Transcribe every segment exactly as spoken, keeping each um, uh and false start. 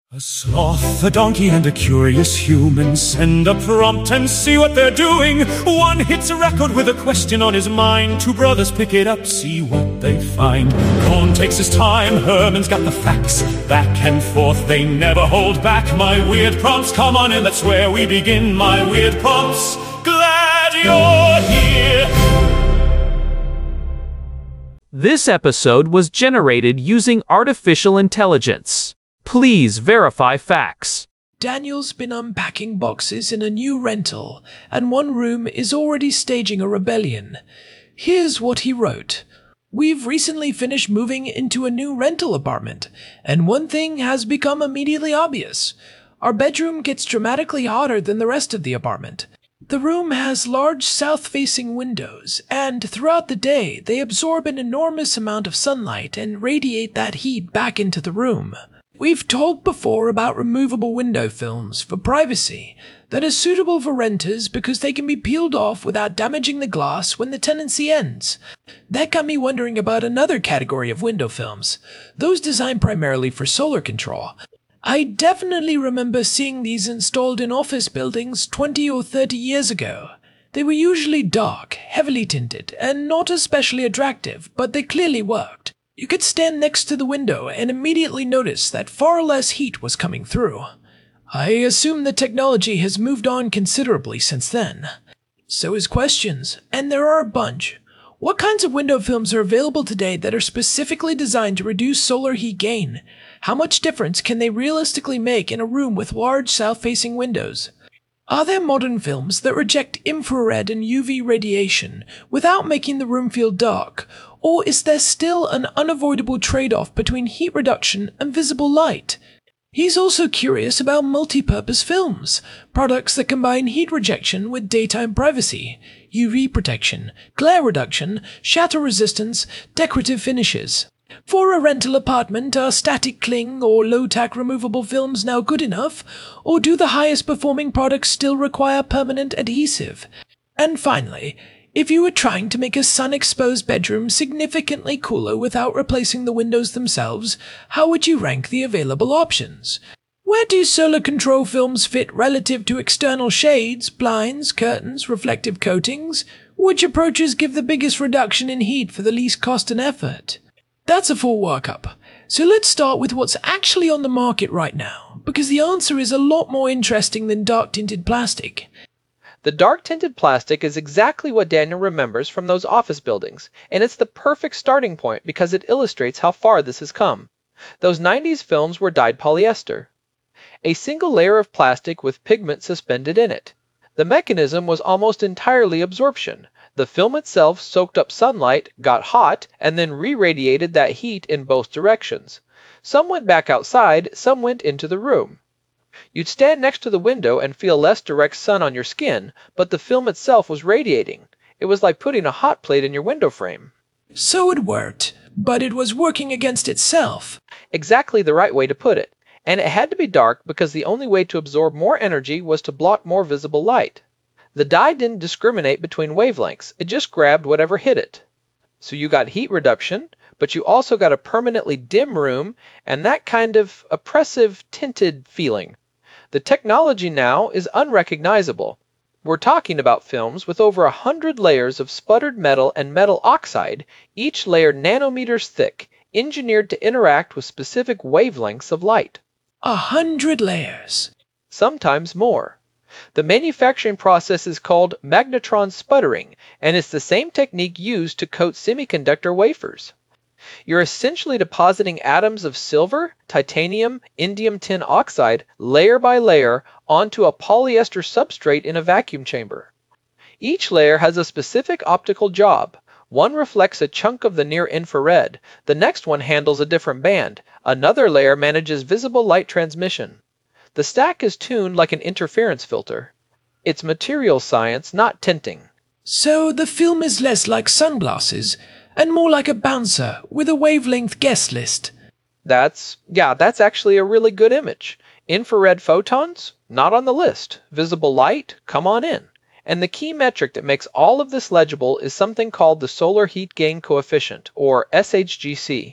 A sloth, a donkey, and a curious human send a prompt and see what they're doing. One hits a record with a question on his mind. Two brothers pick it up, see what they find. Cohn takes his time, Herman's got the facts. Back and forth, they never hold back. My weird prompts, come on in, that's where we begin. My weird prompts, glad you're here. This episode was generated using artificial intelligence. Please verify facts. Daniel's been unpacking boxes in a new rental, and one room is already staging a rebellion. Here's what he wrote. We've recently finished moving into a new rental apartment, and one thing has become immediately obvious. Our bedroom gets dramatically hotter than the rest of the apartment. The room has large south-facing windows, and throughout the day they absorb an enormous amount of sunlight and radiate that heat back into the room. We've talked before about removable window films for privacy that are suitable for renters because they can be peeled off without damaging the glass when the tenancy ends. That got me wondering about another category of window films, those designed primarily for solar control. I definitely remember seeing these installed in office buildings twenty or thirty years ago. They were usually dark, heavily tinted, and not especially attractive, but they clearly worked. You could stand next to the window and immediately notice that far less heat was coming through. I assume the technology has moved on considerably since then. So his questions, and there are a bunch. What kinds of window films are available today that are specifically designed to reduce solar heat gain? How much difference can they realistically make in a room with large south-facing windows? Are there modern films that reject infrared and U V radiation without making the room feel dark, or is there still an unavoidable trade-off between heat reduction and visible light? He's also curious about multi-purpose films, products that combine heat rejection with daytime privacy, U V protection, glare reduction, shatter resistance, decorative finishes. For a rental apartment, are static cling or low-tack removable films now good enough, or do the highest-performing products still require permanent adhesive? And finally, if you were trying to make a sun-exposed bedroom significantly cooler without replacing the windows themselves, how would you rank the available options? Where do solar control films fit relative to external shades, blinds, curtains, reflective coatings? Which approaches give the biggest reduction in heat for the least cost and effort? That's a full workup. So let's start with what's actually on the market right now, because the answer is a lot more interesting than dark-tinted plastic. The dark-tinted plastic is exactly what Daniel remembers from those office buildings, and it's the perfect starting point because it illustrates how far this has come. Those nineties films were dyed polyester. A single layer of plastic with pigment suspended in it. The mechanism was almost entirely absorption. The film itself soaked up sunlight, got hot, and then re-radiated that heat in both directions. Some went back outside, some went into the room. You'd stand next to the window and feel less direct sun on your skin, but the film itself was radiating. It was like putting a hot plate in your window frame. So it worked, but it was working against itself. Exactly the right way to put it. And it had to be dark because the only way to absorb more energy was to block more visible light. The dye didn't discriminate between wavelengths, it just grabbed whatever hit it. So you got heat reduction, but you also got a permanently dim room and that kind of oppressive tinted feeling. The technology now is unrecognizable. We're talking about films with over a hundred layers of sputtered metal and metal oxide, each layer nanometers thick, engineered to interact with specific wavelengths of light. A hundred layers. Sometimes more. The manufacturing process is called magnetron sputtering, and it's the same technique used to coat semiconductor wafers. You're essentially depositing atoms of silver, titanium, indium tin oxide, layer by layer, onto a polyester substrate in a vacuum chamber. Each layer has a specific optical job. One reflects a chunk of the near-infrared, the next one handles a different band, another layer manages visible light transmission. The stack is tuned like an interference filter. It's material science, not tinting. So the film is less like sunglasses and more like a bouncer with a wavelength guest list. That's, yeah, that's actually a really good image. Infrared photons? Not on the list. Visible light? Come on in. And the key metric that makes all of this legible is something called the solar heat gain coefficient, or S H G C.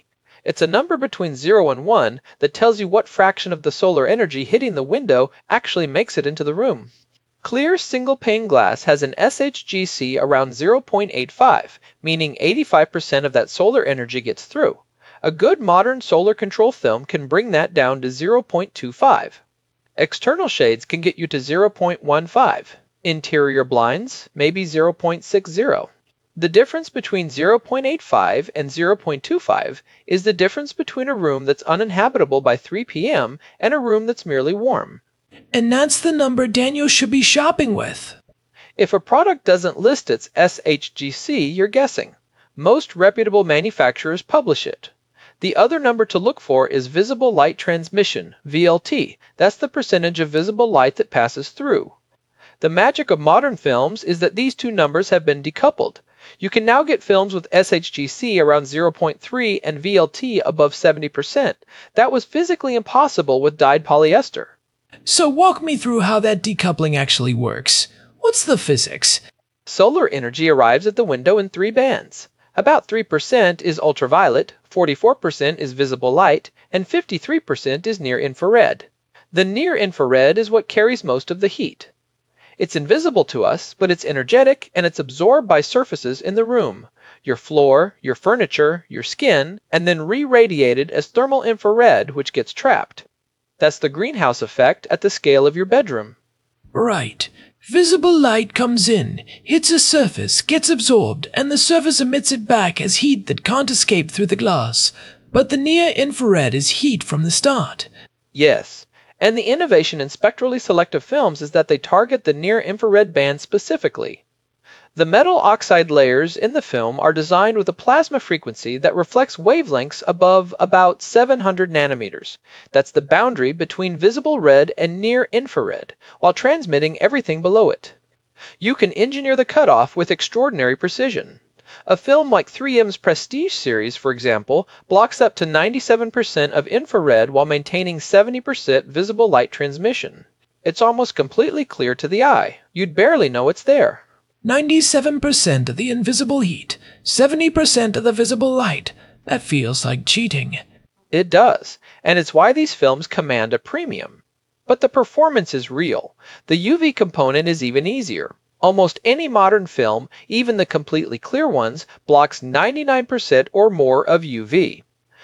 It's a number between zero and one that tells you what fraction of the solar energy hitting the window actually makes it into the room. Clear single-pane glass has an S H G C around zero point eight five, meaning eighty-five percent of that solar energy gets through. A good modern solar control film can bring that down to zero point two five. External shades can get you to zero point one five. Interior blinds, maybe zero point six zero. The difference between zero point eight five and zero point two five is the difference between a room that's uninhabitable by three p m and a room that's merely warm. And that's the number Daniel should be shopping with. If a product doesn't list its S H G C, you're guessing. Most reputable manufacturers publish it. The other number to look for is visible light transmission, V L T. That's the percentage of visible light that passes through. The magic of modern films is that these two numbers have been decoupled. You can now get films with S H G C around zero point three and V L T above seventy percent. That was physically impossible with dyed polyester. So walk me through how that decoupling actually works. What's the physics? Solar energy arrives at the window in three bands. About three percent is ultraviolet, forty-four percent is visible light, and fifty-three percent is near-infrared. The near-infrared is what carries most of the heat. It's invisible to us, but it's energetic and it's absorbed by surfaces in the room. Your floor, your furniture, your skin, and then re-radiated as thermal infrared, which gets trapped. That's the greenhouse effect at the scale of your bedroom. Right. Visible light comes in, hits a surface, gets absorbed, and the surface emits it back as heat that can't escape through the glass. But the near-infrared is heat from the start. Yes. And the innovation in spectrally selective films is that they target the near-infrared band specifically. The metal oxide layers in the film are designed with a plasma frequency that reflects wavelengths above about seven hundred nanometers. That's the boundary between visible red and near-infrared, while transmitting everything below it. You can engineer the cutoff with extraordinary precision. A film like three M's Prestige series, for example, blocks up to ninety-seven percent of infrared while maintaining seventy percent visible light transmission. It's almost completely clear to the eye. You'd barely know it's there. ninety-seven percent of the invisible heat, seventy percent of the visible light. That feels like cheating. It does, and it's why these films command a premium. But the performance is real. The U V component is even easier. Almost any modern film, even the completely clear ones, blocks ninety-nine percent or more of U V.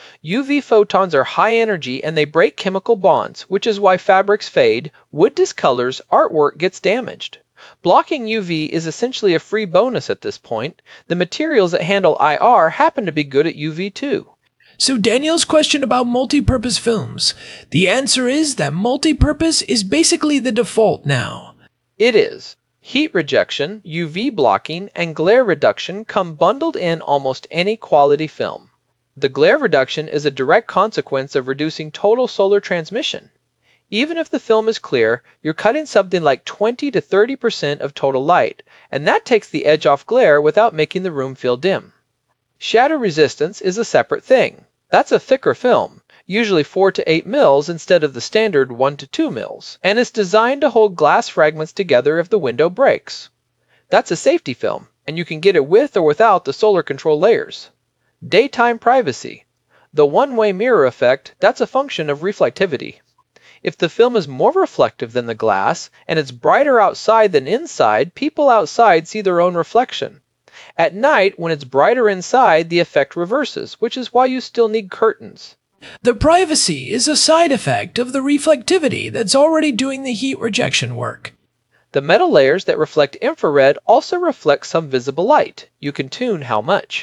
U V photons are high energy and they break chemical bonds, which is why fabrics fade, wood discolors, artwork gets damaged. Blocking U V is essentially a free bonus at this point. The materials that handle I R happen to be good at U V too. So Daniel's question about multi-purpose films. The answer is that multi-purpose is basically the default now. It is. Heat rejection, U V blocking, and glare reduction come bundled in almost any quality film. The glare reduction is a direct consequence of reducing total solar transmission. Even if the film is clear, you're cutting something like twenty to thirty percent of total light, and that takes the edge off glare without making the room feel dim. Shadow resistance is a separate thing. That's a thicker film, usually four to eight mils instead of the standard one to two mils, and it's designed to hold glass fragments together if the window breaks. That's a safety film, and you can get it with or without the solar control layers. Daytime privacy. The one-way mirror effect, that's a function of reflectivity. If the film is more reflective than the glass, and it's brighter outside than inside, people outside see their own reflection. At night, when it's brighter inside, the effect reverses, which is why you still need curtains. The privacy is a side effect of the reflectivity that's already doing the heat rejection work. The metal layers that reflect infrared also reflect some visible light. You can tune how much.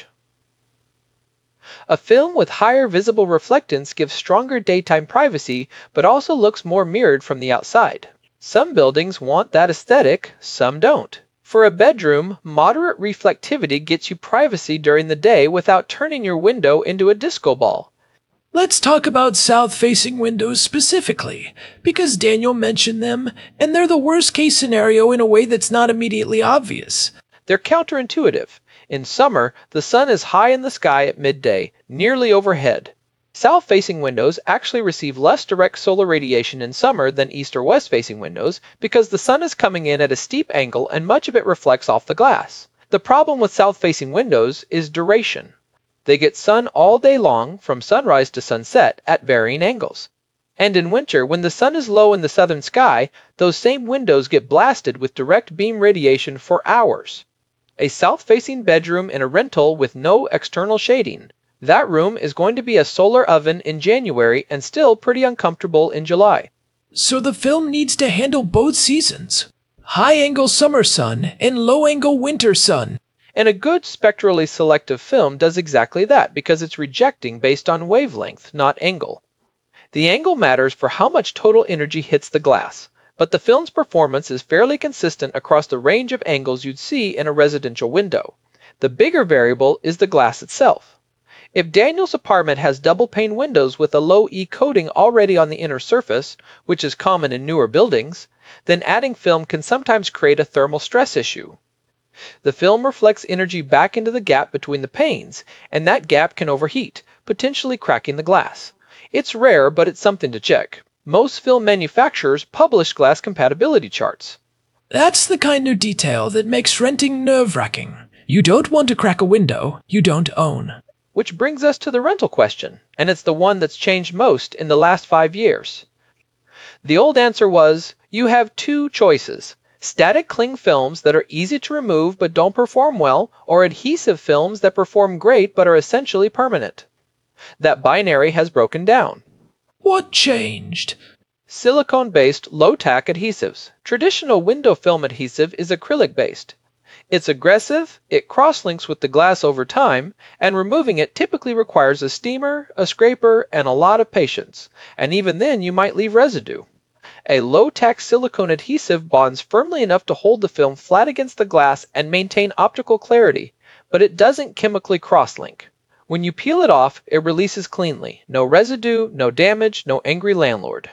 A film with higher visible reflectance gives stronger daytime privacy, but also looks more mirrored from the outside. Some buildings want that aesthetic, some don't. For a bedroom, moderate reflectivity gets you privacy during the day without turning your window into a disco ball. Let's talk about south-facing windows specifically, because Daniel mentioned them, and they're the worst-case scenario in a way that's not immediately obvious. They're counterintuitive. In summer, the sun is high in the sky at midday, nearly overhead. South-facing windows actually receive less direct solar radiation in summer than east or west-facing windows because the sun is coming in at a steep angle and much of it reflects off the glass. The problem with south-facing windows is duration. They get sun all day long from sunrise to sunset at varying angles. And in winter, when the sun is low in the southern sky, those same windows get blasted with direct beam radiation for hours. A south-facing bedroom in a rental with no external shading. That room is going to be a solar oven in January and still pretty uncomfortable in July. So the film needs to handle both seasons. High-angle summer sun and low-angle winter sun. And a good spectrally selective film does exactly that because it's rejecting based on wavelength, not angle. The angle matters for how much total energy hits the glass, but the film's performance is fairly consistent across the range of angles you'd see in a residential window. The bigger variable is the glass itself. If Daniel's apartment has double-pane windows with a low E coating already on the inner surface, which is common in newer buildings, then adding film can sometimes create a thermal stress issue. The film reflects energy back into the gap between the panes, and that gap can overheat, potentially cracking the glass. It's rare, but it's something to check. Most film manufacturers publish glass compatibility charts. That's the kind of detail that makes renting nerve-wracking. You don't want to crack a window you don't own. Which brings us to the rental question, and it's the one that's changed most in the last five years. The old answer was, you have two choices. Static cling films that are easy to remove but don't perform well, or adhesive films that perform great but are essentially permanent. That binary has broken down. What changed? Silicone-based low-tack adhesives. Traditional window film adhesive is acrylic-based. It's aggressive, it cross-links with the glass over time, and removing it typically requires a steamer, a scraper, and a lot of patience, and even then you might leave residue. A low-tack silicone adhesive bonds firmly enough to hold the film flat against the glass and maintain optical clarity, but it doesn't chemically cross-link. When you peel it off, it releases cleanly. No residue, no damage, no angry landlord.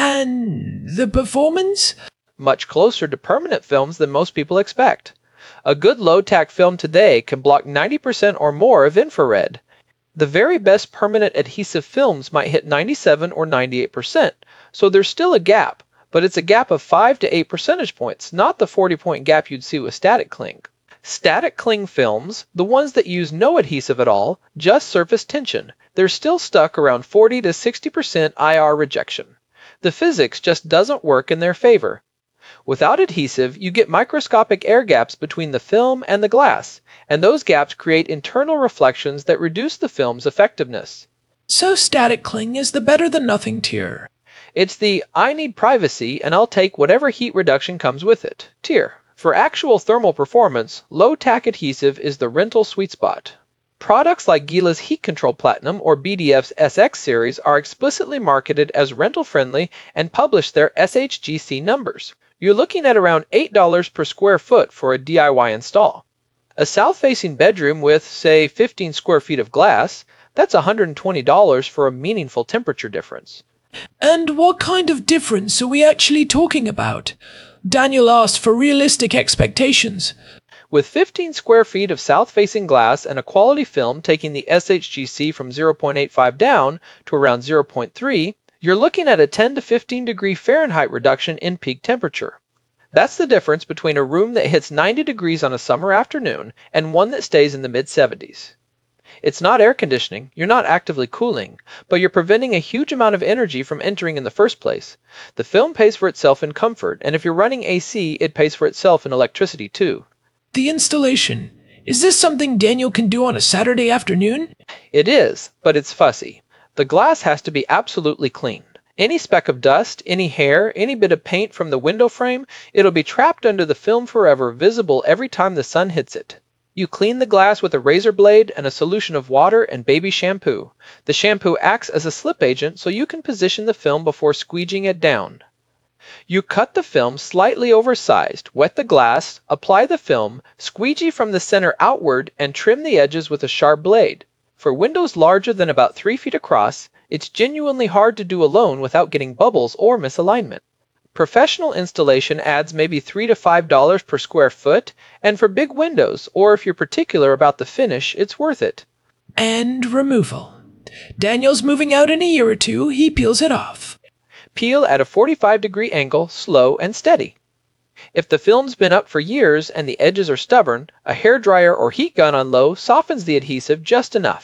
And the performance? Much closer to permanent films than most people expect. A good low-tack film today can block ninety percent or more of infrared. The very best permanent adhesive films might hit ninety-seven or ninety-eight percent, so there's still a gap, but it's a gap of five to eight percentage points, not the forty-point gap you'd see with static cling. Static cling films, the ones that use no adhesive at all, just surface tension. They're still stuck around forty to sixty percent I R rejection. The physics just doesn't work in their favor. Without adhesive, you get microscopic air gaps between the film and the glass, and those gaps create internal reflections that reduce the film's effectiveness. So static cling is the better-than-nothing tier. It's the I need privacy and I'll take whatever heat reduction comes with it tier. For actual thermal performance, low-tack adhesive is the rental sweet spot. Products like Gila's Heat Control Platinum or B D F's S X series are explicitly marketed as rental-friendly and publish their S H G C numbers. You're looking at around eight dollars per square foot for a D I Y install. A south-facing bedroom with, say, fifteen square feet of glass, that's one hundred twenty dollars for a meaningful temperature difference. And what kind of difference are we actually talking about? Daniel asked for realistic expectations. With fifteen square feet of south-facing glass and a quality film taking the S H G C from zero point eight five down to around zero point three, you're looking at a ten to fifteen degree Fahrenheit reduction in peak temperature. That's the difference between a room that hits ninety degrees on a summer afternoon and one that stays in the mid seventies. It's not air conditioning, you're not actively cooling, but you're preventing a huge amount of energy from entering in the first place. The film pays for itself in comfort, and if you're running A C, it pays for itself in electricity too. The installation. Is this something Daniel can do on a Saturday afternoon? It is, but it's fussy. The glass has to be absolutely clean. Any speck of dust, any hair, any bit of paint from the window frame, it'll be trapped under the film forever, visible every time the sun hits it. You clean the glass with a razor blade and a solution of water and baby shampoo. The shampoo acts as a slip agent so you can position the film before squeegeeing it down. You cut the film slightly oversized, wet the glass, apply the film, squeegee from the center outward, and trim the edges with a sharp blade. For windows larger than about three feet across, it's genuinely hard to do alone without getting bubbles or misalignment. Professional installation adds maybe three to five dollars per square foot, and for big windows, or if you're particular about the finish, it's worth it. And removal. Daniel's moving out in a year or two, he peels it off. Peel at a forty-five degree angle, slow and steady. If the film's been up for years and the edges are stubborn, a hairdryer or heat gun on low softens the adhesive just enough.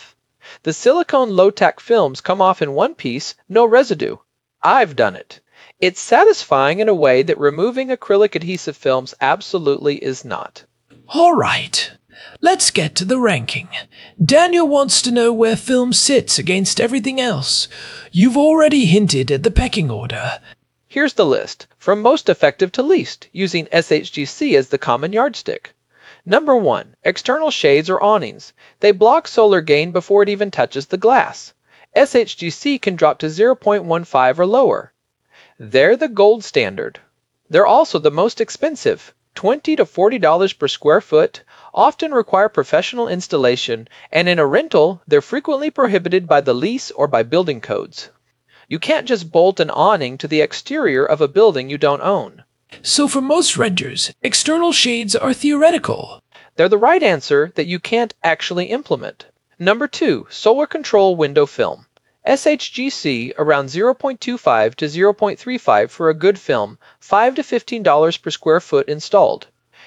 The silicone low-tack films come off in one piece, no residue. I've done it. It's satisfying in a way that removing acrylic adhesive films absolutely is not. All right, let's get to the ranking. Daniel wants to know where film sits against everything else. You've already hinted at the pecking order. Here's the list, from most effective to least, using S H G C as the common yardstick. Number one, external shades or awnings. They block solar gain before it even touches the glass. S H G C can drop to zero point one five or lower. They're the gold standard. They're also the most expensive, twenty to forty dollars per square foot, often require professional installation, and in a rental, they're frequently prohibited by the lease or by building codes. You can't just bolt an awning to the exterior of a building you don't own. So for most renters, external shades are theoretical. They're the right answer that you can't actually implement. Number two, solar control window film. S H G C around zero point two five to zero point three five for a good film, five to fifteen dollars per square foot installed.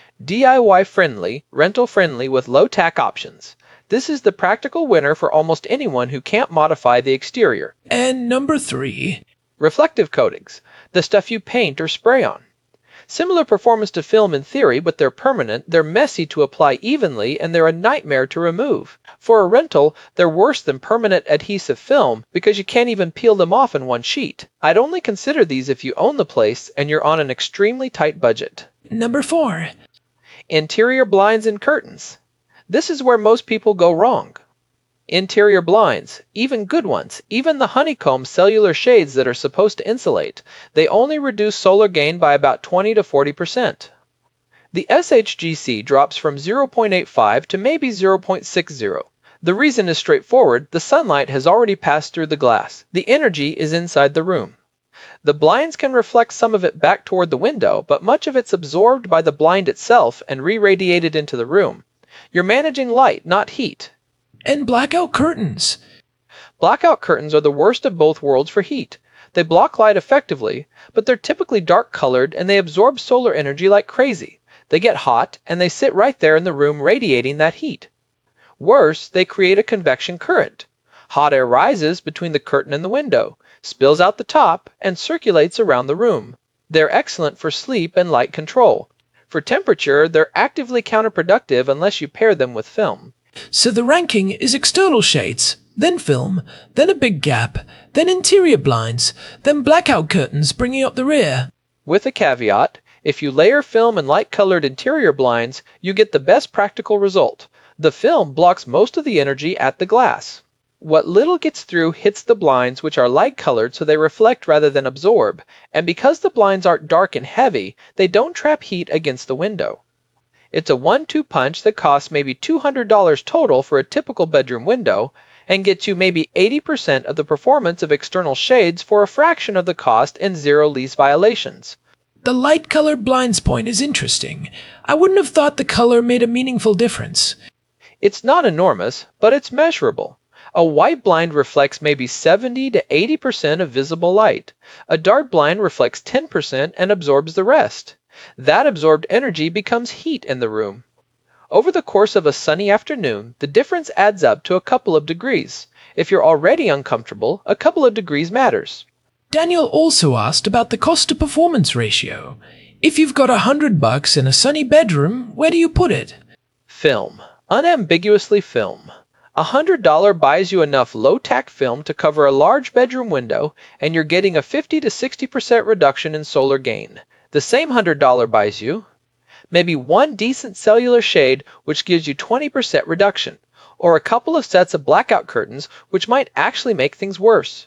D I Y friendly, rental friendly with low tack options. This is the practical winner for almost anyone who can't modify the exterior. And number three, reflective coatings, the stuff you paint or spray on. Similar performance to film in theory, but they're permanent, they're messy to apply evenly, and they're a nightmare to remove. For a rental, they're worse than permanent adhesive film because you can't even peel them off in one sheet. I'd only consider these if you own the place and you're on an extremely tight budget. Number four, interior blinds and curtains. This is where most people go wrong. Interior blinds, even good ones, even the honeycomb cellular shades that are supposed to insulate, they only reduce solar gain by about twenty to forty percent. The S H G C drops from zero point eight five to maybe zero point six zero. The reason is straightforward, the sunlight has already passed through the glass. The energy is inside the room. The blinds can reflect some of it back toward the window, but much of it's absorbed by the blind itself and re-radiated into the room. You're managing light, not heat. And blackout curtains. Blackout curtains are the worst of both worlds for heat. They block light effectively, but they're typically dark colored and they absorb solar energy like crazy. They get hot and they sit right there in the room radiating that heat. Worse, they create a convection current. Hot air rises between the curtain and the window, spills out the top, and circulates around the room. They're excellent for sleep and light control. For temperature, they're actively counterproductive unless you pair them with film. So the ranking is external shades, then film, then a big gap, then interior blinds, then blackout curtains bringing up the rear. With a caveat, if you layer film and light-colored interior blinds, you get the best practical result. The film blocks most of the energy at the glass. What little gets through hits the blinds, which are light-colored so they reflect rather than absorb, and because the blinds aren't dark and heavy, they don't trap heat against the window. It's a one two punch that costs maybe two hundred dollars total for a typical bedroom window and gets you maybe eighty percent of the performance of external shades for a fraction of the cost and zero lease violations. The light-colored blinds point is interesting. I wouldn't have thought the color made a meaningful difference. It's not enormous, but it's measurable. A white blind reflects maybe seventy to eighty percent of visible light. A dark blind reflects ten percent and absorbs the rest. That absorbed energy becomes heat in the room. Over the course of a sunny afternoon, the difference adds up to a couple of degrees. If you're already uncomfortable, a couple of degrees matters. Daniel also asked about the cost-to-performance ratio. If you've got a hundred bucks in a sunny bedroom, where do you put it? Film. Unambiguously film. A hundred dollar buys you enough low-tack film to cover a large bedroom window, and you're getting a fifty to sixty percent reduction in solar gain. The same hundred dollar buys you maybe one decent cellular shade, which gives you twenty percent reduction, or a couple of sets of blackout curtains, which might actually make things worse.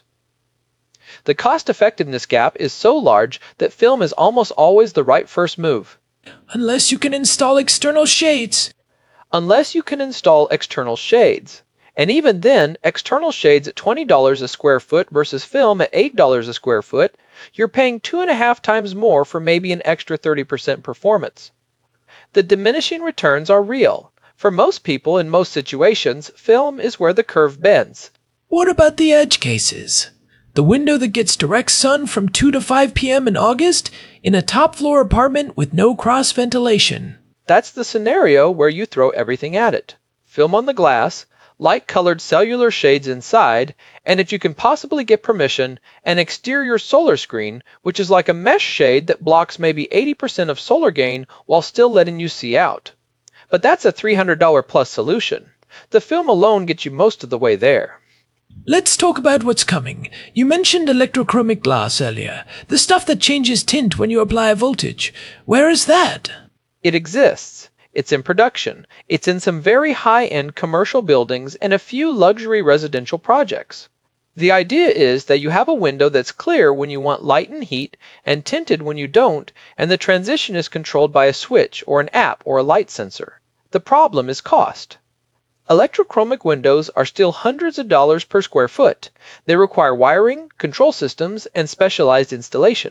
The cost-effectiveness gap is so large that film is almost always the right first move. Unless you can install external shades. Unless you can install external shades. And even then, external shades at twenty dollars a square foot versus film at eight dollars a square foot, you're paying two and a half times more for maybe an extra thirty percent performance. The diminishing returns are real. For most people in most situations, film is where the curve bends. What about the edge cases? The window that gets direct sun from two to five p m in August in a top-floor apartment with no cross ventilation. That's the scenario where you throw everything at it. Film on the glass, light-colored cellular shades inside, and if you can possibly get permission, an exterior solar screen, which is like a mesh shade that blocks maybe eighty percent of solar gain while still letting you see out. But that's a three hundred dollars plus solution. The film alone gets you most of the way there. Let's talk about what's coming. You mentioned electrochromic glass earlier, the stuff that changes tint when you apply a voltage. Where is that? It exists. It's in production. It's in some very high-end commercial buildings and a few luxury residential projects. The idea is that you have a window that's clear when you want light and heat and tinted when you don't, and the transition is controlled by a switch or an app or a light sensor. The problem is cost. Electrochromic windows are still hundreds of dollars per square foot. They require wiring, control systems, and specialized installation.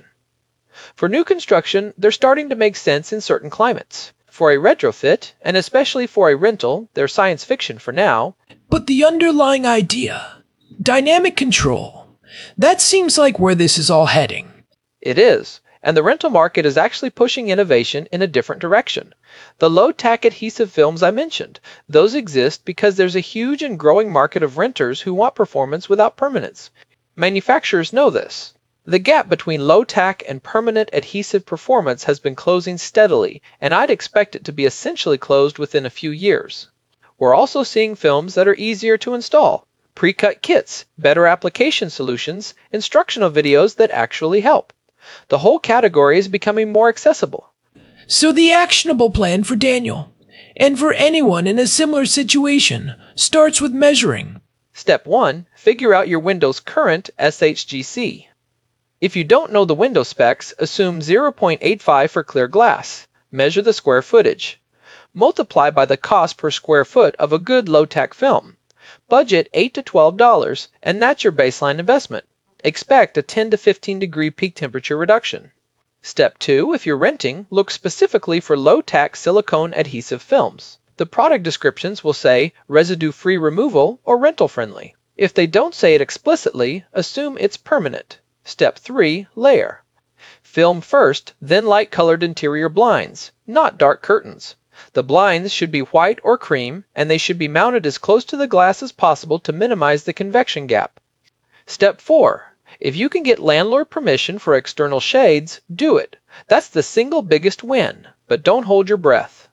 For new construction, they're starting to make sense in certain climates. For a retrofit, and especially for a rental, they're science fiction for now. But the underlying idea, dynamic control, that seems like where this is all heading. It is, and the rental market is actually pushing innovation in a different direction. The low-tack adhesive films I mentioned, those exist because there's a huge and growing market of renters who want performance without permanence. Manufacturers know this. The gap between low-tack and permanent adhesive performance has been closing steadily, and I'd expect it to be essentially closed within a few years. We're also seeing films that are easier to install, pre-cut kits, better application solutions, instructional videos that actually help. The whole category is becoming more accessible. So the actionable plan for Daniel, and for anyone in a similar situation, starts with measuring. Step one, figure out your window's current S H G C. If you don't know the window specs, assume zero point eight five for clear glass. Measure the square footage. Multiply by the cost per square foot of a good low-tack film. Budget eight to twelve dollars, and that's your baseline investment. Expect a ten to fifteen degree peak temperature reduction. Step two, if you're renting, look specifically for low-tack silicone adhesive films. The product descriptions will say residue-free removal or rental-friendly. If they don't say it explicitly, assume it's permanent. Step three, layer. Film first, then light-colored interior blinds, not dark curtains. The blinds should be white or cream, and they should be mounted as close to the glass as possible to minimize the convection gap. Step four. If you can get landlord permission for external shades, do it. That's the single biggest win, but don't hold your breath.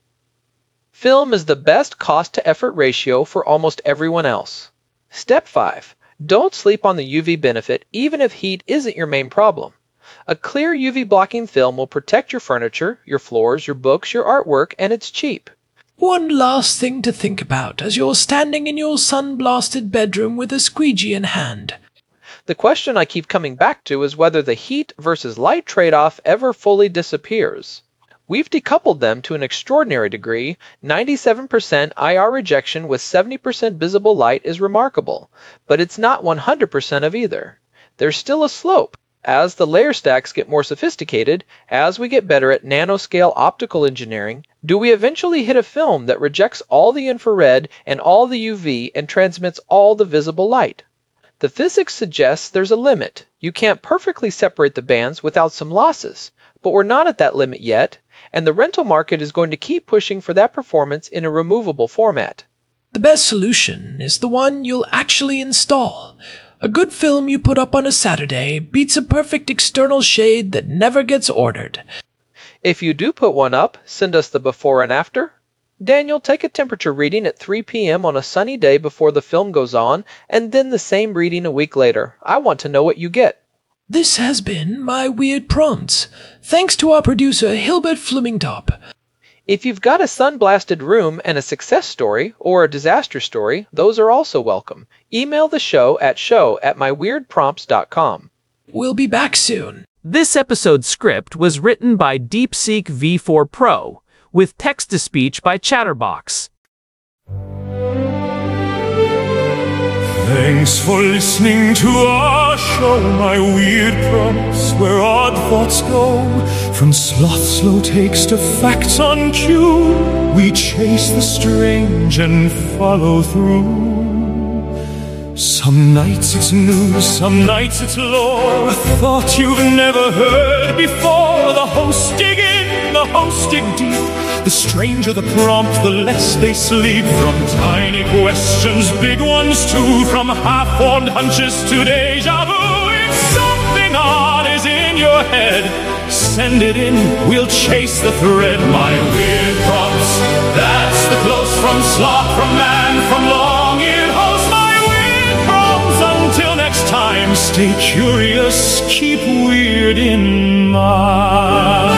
Film is the best cost-to-effort ratio for almost everyone else. Step five. Don't sleep on the U V benefit even if heat isn't your main problem. A clear U V blocking film will protect your furniture, your floors, your books, your artwork, and it's cheap. One last thing to think about as you're standing in your sun-blasted bedroom with a squeegee in hand. The question I keep coming back to is whether the heat versus light trade-off ever fully disappears. We've decoupled them to an extraordinary degree. ninety-seven percent I R rejection with seventy percent visible light is remarkable, but it's not one hundred percent of either. There's still a slope. As the layer stacks get more sophisticated, as we get better at nanoscale optical engineering, do we eventually hit a film that rejects all the infrared and all the U V and transmits all the visible light? The physics suggests there's a limit. You can't perfectly separate the bands without some losses, but we're not at that limit yet, and the rental market is going to keep pushing for that performance in a removable format. The best solution is the one you'll actually install. A good film you put up on a Saturday beats a perfect external shade that never gets ordered. If you do put one up, send us the before and after. Daniel, take a temperature reading at three p m on a sunny day before the film goes on, and then the same reading a week later. I want to know what you get. This has been My Weird Prompts. Thanks to our producer, Hilbert Flemingtop. If you've got a sun-blasted room and a success story or a disaster story, those are also welcome. Email the show at show at my weird prompts dot com. We'll be back soon. This episode's script was written by DeepSeek V four Pro, with text-to-speech by Chatterbox. Thanks for listening to our show, My Weird Prompts, where odd thoughts go. From sloth slow takes to facts on cue, we chase the strange and follow through. Some nights it's news, some nights it's lore, a thought you've never heard before. The hosts dig in, the hosts dig deep, The stranger the prompt, the less they sleep. From tiny questions, big ones too. From half-formed hunches to deja vu. If something odd is in your head, send it in, we'll chase the thread. My weird prompts, that's the close from sloth, from man, from long-eared host. My weird prompts, until next time, stay curious, keep weird in mind.